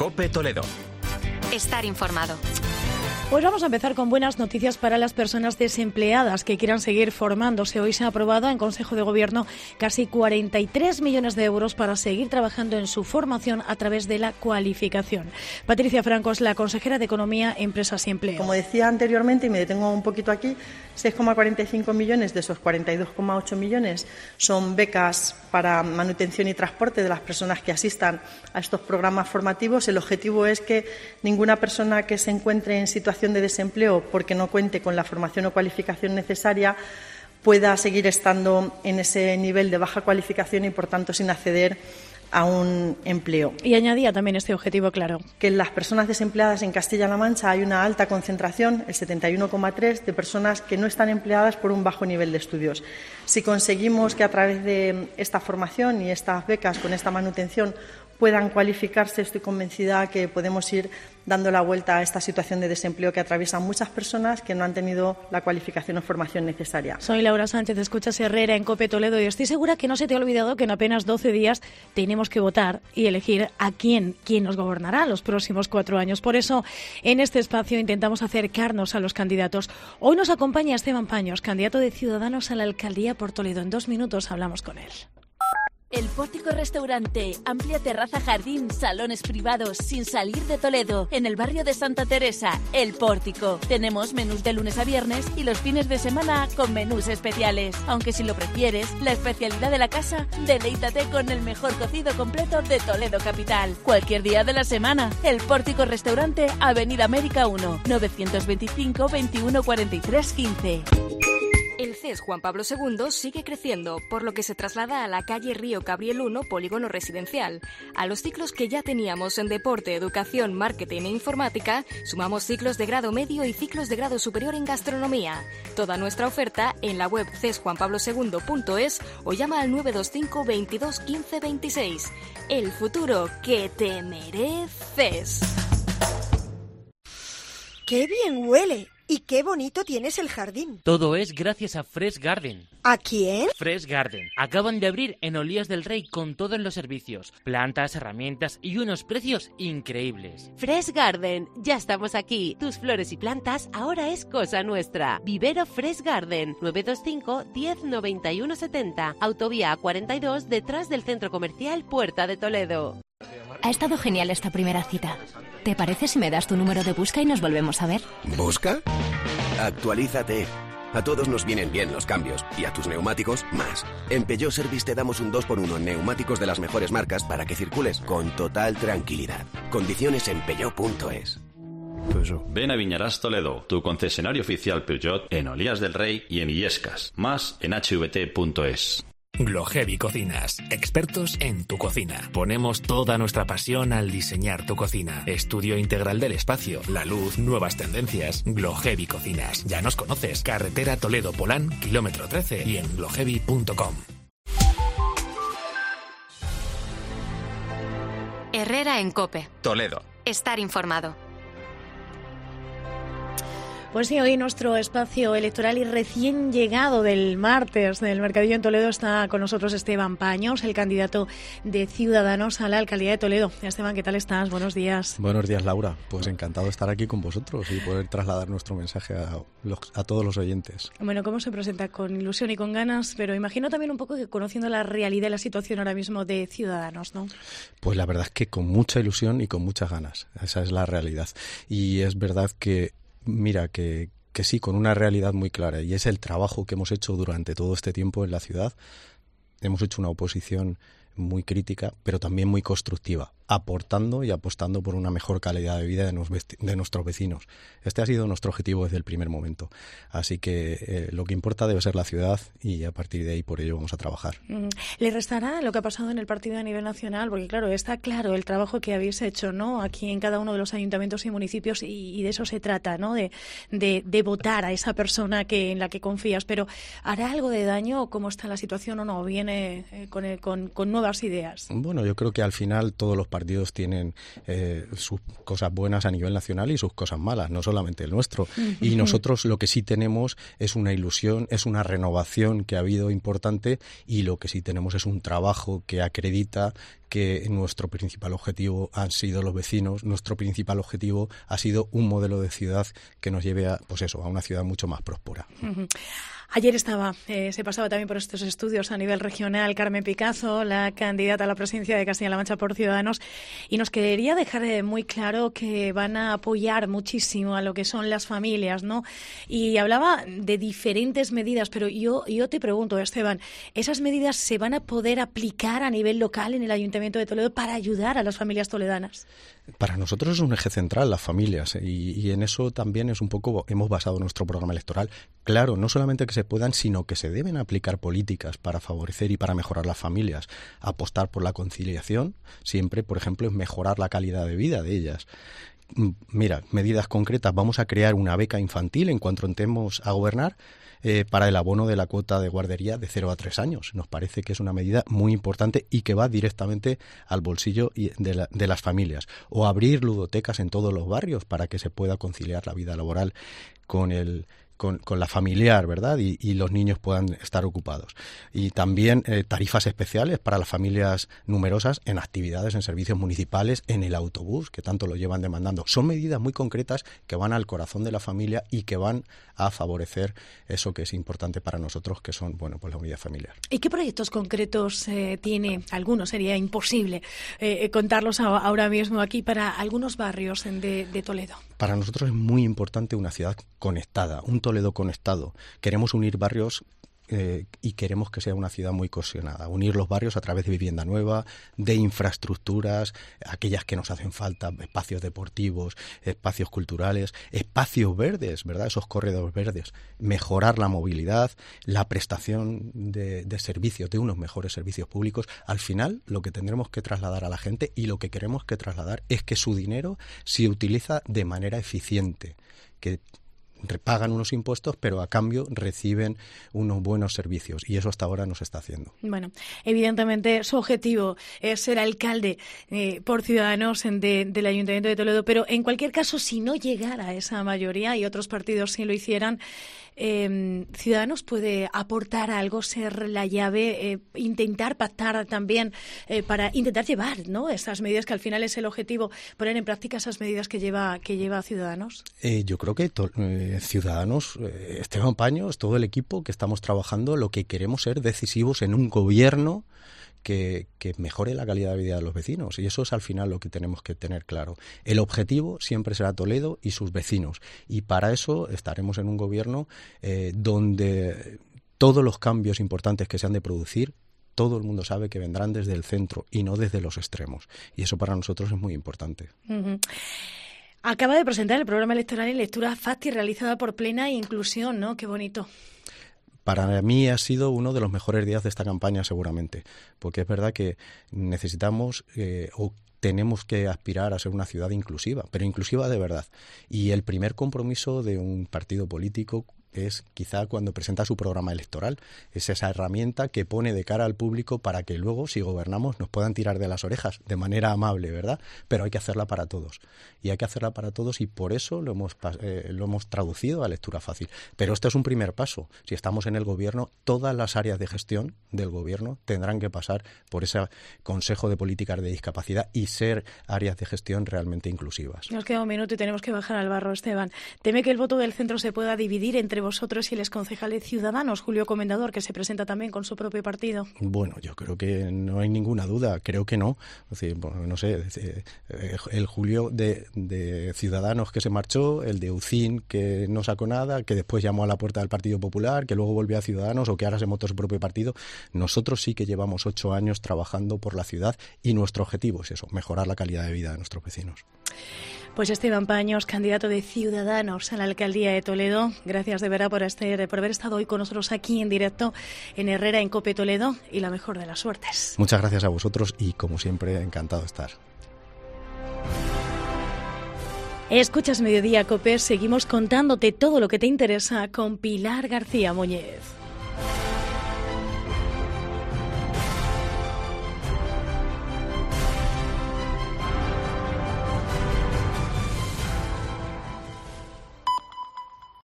COPE Toledo. Estar informado. Pues vamos a empezar con buenas noticias para las personas desempleadas que quieran seguir formándose. Hoy se ha aprobado en Consejo de Gobierno casi 43 millones de euros para seguir trabajando en su formación a través de la cualificación. Patricia Franco es la consejera de Economía, Empresas y Empleo. Como decía anteriormente, y me detengo un poquito aquí, 6,45 millones de esos 42,8 millones son becas para manutención y transporte de las personas que asistan a estos programas formativos. El objetivo es que ninguna persona que se encuentre en situación de desempleo porque no cuente con la formación o cualificación necesaria pueda seguir estando en ese nivel de baja cualificación y, por tanto, sin acceder a un empleo. Y añadía también este objetivo, claro, que en las personas desempleadas en Castilla-La Mancha hay una alta concentración, el 71,3%, de personas que no están empleadas por un bajo nivel de estudios. Si conseguimos que a través de esta formación y estas becas, con esta manutención, puedan cualificarse, estoy convencida que podemos ir dando la vuelta a esta situación de desempleo que atraviesan muchas personas que no han tenido la cualificación o formación necesaria. Soy Laura Sánchez, escuchas Herrera en COPE Toledo y estoy segura que no se te ha olvidado que en apenas 12 días tenemos que votar y elegir a quién nos gobernará los próximos 4 años. Por eso, en este espacio intentamos acercarnos a los candidatos. Hoy nos acompaña Esteban Paños, candidato de Ciudadanos a la Alcaldía por Toledo. En 2 minutos hablamos con él. El Pórtico Restaurante, amplia terraza, jardín, salones privados, sin salir de Toledo, en el barrio de Santa Teresa, El Pórtico. Tenemos menús de lunes a viernes y los fines de semana con menús especiales. Aunque si lo prefieres, la especialidad de la casa, deleítate con el mejor cocido completo de Toledo capital. Cualquier día de la semana, El Pórtico Restaurante, Avenida América 1, 925 21 43 15. El CES Juan Pablo II sigue creciendo, por lo que se traslada a la calle Río Cabriel 1, polígono residencial. A los ciclos que ya teníamos en deporte, educación, marketing e informática, sumamos ciclos de grado medio y ciclos de grado superior en gastronomía. Toda nuestra oferta en la web cesjuanpablosegundo.es o llama al 925 22 15 26. El futuro que te mereces. ¡Qué bien huele! Y qué bonito tienes el jardín. Todo es gracias a Fresh Garden. ¿A quién? Fresh Garden. Acaban de abrir en Olías del Rey con todos los servicios, plantas, herramientas y unos precios increíbles. Fresh Garden. Ya estamos aquí. Tus flores y plantas ahora es cosa nuestra. Vivero Fresh Garden. 925 10 91 70. Autovía A42 detrás del Centro Comercial Puerta de Toledo. Ha estado genial esta primera cita. ¿Te parece si me das tu número de busca y nos volvemos a ver? ¿Busca? Actualízate. A todos nos vienen bien los cambios y a tus neumáticos más. En Peugeot Service te damos un 2x1 en neumáticos de las mejores marcas para que circules con total tranquilidad. Condiciones en peugeot.es. Ven a Viñarás Toledo, tu concesionario oficial Peugeot en Olías del Rey y en Illescas. Más en hvt.es. Glohevi Cocinas, expertos en tu cocina. Ponemos toda nuestra pasión al diseñar tu cocina. Estudio integral del espacio, la luz, nuevas tendencias. Glohevi Cocinas. Ya nos conoces. Carretera Toledo-Polán, kilómetro 13 y en glohevi.com. Herrera en COPE. Toledo. Estar informado. Pues sí, hoy nuestro espacio electoral y recién llegado del martes del Mercadillo en Toledo está con nosotros Esteban Paños, el candidato de Ciudadanos a la Alcaldía de Toledo. Esteban, ¿qué tal estás? Buenos días. Buenos días, Laura. Pues encantado de estar aquí con vosotros y poder trasladar nuestro mensaje a todos los oyentes. Bueno, ¿cómo se presenta? Con ilusión y con ganas, pero imagino también un poco que conociendo la realidad y la situación ahora mismo de Ciudadanos, ¿no? Pues la verdad es que con mucha ilusión y con muchas ganas. Esa es la realidad. Y es verdad que mira, que sí, con una realidad muy clara, y es el trabajo que hemos hecho durante todo este tiempo en la ciudad. Hemos hecho una oposición muy crítica, pero también muy constructiva, aportando y apostando por una mejor calidad de vida de nuestros vecinos. Este ha sido nuestro objetivo desde el primer momento. Así que lo que importa debe ser la ciudad y a partir de ahí por ello vamos a trabajar. ¿Le restará lo que ha pasado en el partido a nivel nacional? Porque claro, está claro el trabajo que habéis hecho, ¿no? Aquí en cada uno de los ayuntamientos y municipios y de eso se trata, ¿no? De votar a esa persona en la que confías. Pero ¿hará algo de daño? ¿Cómo está la situación o no? ¿Viene con nuevas ideas? Bueno, yo creo que al final todos los partidos tienen sus cosas buenas a nivel nacional y sus cosas malas, no solamente el nuestro. Y nosotros lo que sí tenemos es una ilusión, es una renovación que ha habido importante, y lo que sí tenemos es un trabajo que acredita que nuestro principal objetivo han sido los vecinos, nuestro principal objetivo ha sido un modelo de ciudad que nos lleve a una ciudad mucho más próspera. Uh-huh. Ayer se pasaba también por estos estudios a nivel regional Carmen Picazo, la candidata a la presidencia de Castilla-La Mancha por Ciudadanos, y nos quería dejar muy claro que van a apoyar muchísimo a lo que son las familias, ¿no? Y hablaba de diferentes medidas, pero yo te pregunto, Esteban, ¿esas medidas se van a poder aplicar a nivel local en el Ayuntamiento de Toledo para ayudar a las familias toledanas? Para nosotros es un eje central las familias, y en eso también es un poco hemos basado nuestro programa electoral. Claro, no solamente que se puedan, sino que se deben aplicar políticas para favorecer y para mejorar las familias. Apostar por la conciliación siempre, por ejemplo, es mejorar la calidad de vida de ellas. Mira, medidas concretas, vamos a crear una beca infantil en cuanto entremos a gobernar para el abono de la cuota de guardería de 0 a 3 años. Nos parece que es una medida muy importante y que va directamente al bolsillo de las familias. O abrir ludotecas en todos los barrios para que se pueda conciliar la vida laboral con la familiar, ¿verdad? Y los niños puedan estar ocupados. Y también tarifas especiales para las familias numerosas en actividades, en servicios municipales, en el autobús, que tanto lo llevan demandando. Son medidas muy concretas que van al corazón de la familia y que van a favorecer eso que es importante para nosotros, que son, la unidad familiar. ¿Y qué proyectos concretos tiene? Algunos sería imposible contarlos ahora mismo aquí para algunos barrios de Toledo. Para nosotros es muy importante una ciudad conectada, un Toledo conectado. Queremos unir barrios y queremos que sea una ciudad muy cohesionada. Unir los barrios a través de vivienda nueva, de infraestructuras, aquellas que nos hacen falta, espacios deportivos, espacios culturales, espacios verdes, ¿verdad? Esos corredores verdes. Mejorar la movilidad, la prestación de servicios, de unos mejores servicios públicos. Al final, lo que tendremos que trasladar a la gente y lo que queremos que trasladar es que su dinero se utiliza de manera eficiente, que pagan unos impuestos, pero a cambio reciben unos buenos servicios, y eso hasta ahora no se está haciendo. Bueno, evidentemente su objetivo es ser alcalde por Ciudadanos del Ayuntamiento de Toledo, pero en cualquier caso, si no llegara a esa mayoría y otros partidos sí lo hicieran, Ciudadanos puede aportar algo, ser la llave, intentar pactar también para intentar llevar, ¿no?, esas medidas, que al final es el objetivo, poner en práctica esas medidas que lleva Ciudadanos. Yo creo que Ciudadanos, Esteban Paños, todo el equipo que estamos trabajando, lo que queremos ser decisivos en un gobierno que mejore la calidad de vida de los vecinos, y eso es al final lo que tenemos que tener claro. El objetivo siempre será Toledo y sus vecinos, y para eso estaremos en un gobierno donde todos los cambios importantes que se han de producir, todo el mundo sabe que vendrán desde el centro y no desde los extremos, y eso para nosotros es muy importante. Uh-huh. Acaba de presentar el programa electoral en lectura fácil realizada por Plena Inclusión, ¿no? Qué bonito. Para mí ha sido uno de los mejores días de esta campaña, seguramente, porque es verdad que necesitamos o tenemos que aspirar a ser una ciudad inclusiva, pero inclusiva de verdad. Y el primer compromiso de un partido político es quizá cuando presenta su programa electoral. Es esa herramienta que pone de cara al público para que luego, si gobernamos, nos puedan tirar de las orejas de manera amable, ¿verdad? Pero hay que hacerla para todos. Y hay que hacerla para todos, y por eso lo hemos traducido a lectura fácil. Pero este es un primer paso. Si estamos en el gobierno, todas las áreas de gestión del gobierno tendrán que pasar por ese Consejo de Políticas de Discapacidad y ser áreas de gestión realmente inclusivas. Nos queda un minuto y tenemos que bajar al barro, Esteban. ¿Teme que el voto del centro se pueda dividir entre vosotros y el exconcejal de Ciudadanos, Julio Comendador, que se presenta también con su propio partido? Bueno, yo creo que no hay ninguna duda, creo que no. Es decir, no sé, el Julio de Ciudadanos que se marchó, el de UCIN que no sacó nada, que después llamó a la puerta del Partido Popular, que luego volvió a Ciudadanos, o que ahora se montó su propio partido. Nosotros sí que llevamos 8 años trabajando por la ciudad, y nuestro objetivo es eso, mejorar la calidad de vida de nuestros vecinos. Pues Esteban Paños, candidato de Ciudadanos a la alcaldía de Toledo, gracias de verdad por haber estado hoy con nosotros aquí en directo en Herrera, en COPE Toledo, y la mejor de las suertes. Muchas gracias a vosotros y, como siempre, encantado de estar. Escuchas Mediodía COPE, seguimos contándote todo lo que te interesa con Pilar García Muñez.